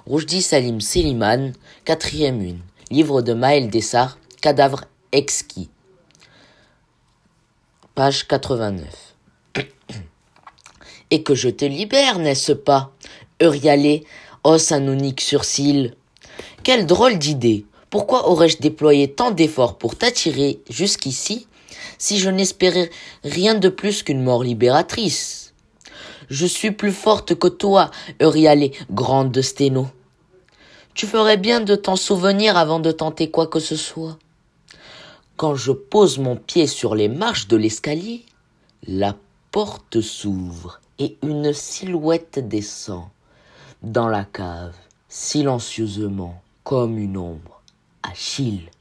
Roujdi Salim Slimane, 4e une. Livre de Maël Dessart, Cadavre exquis. Page 89. Et que je te libère, n'est-ce pas? Eurialé, hausse un unique sourcil. Quelle drôle d'idée! Pourquoi aurais-je déployé tant d'efforts pour t'attirer jusqu'ici, si je n'espérais rien de plus qu'une mort libératrice? Je suis plus forte que toi, Eurialé, grande de Sténo. Tu ferais bien de t'en souvenir avant de tenter quoi que ce soit. Quand je pose mon pied sur les marches de l'escalier, la porte s'ouvre et une silhouette descend dans la cave, silencieusement, comme une ombre. Achille.